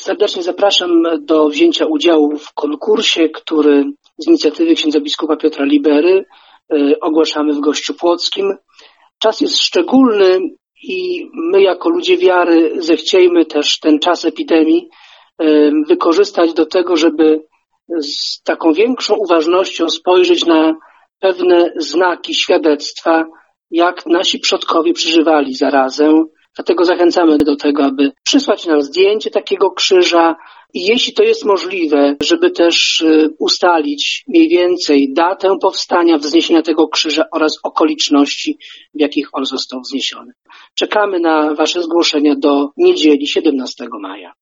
Serdecznie zapraszam do wzięcia udziału w konkursie, który z inicjatywy księdza biskupa Piotra Libery ogłaszamy w Gościu Płockim. Czas jest szczególny i my jako ludzie wiary zechciejmy też ten czas epidemii wykorzystać do tego, żeby z taką większą uważnością spojrzeć na pewne znaki, świadectwa, jak nasi przodkowie przeżywali zarazę. Dlatego zachęcamy do tego, aby przysłać nam zdjęcie takiego krzyża i jeśli to jest możliwe, żeby też ustalić mniej więcej datę powstania, wzniesienia tego krzyża oraz okoliczności, w jakich on został wzniesiony. Czekamy na Wasze zgłoszenia do niedzieli 17 maja.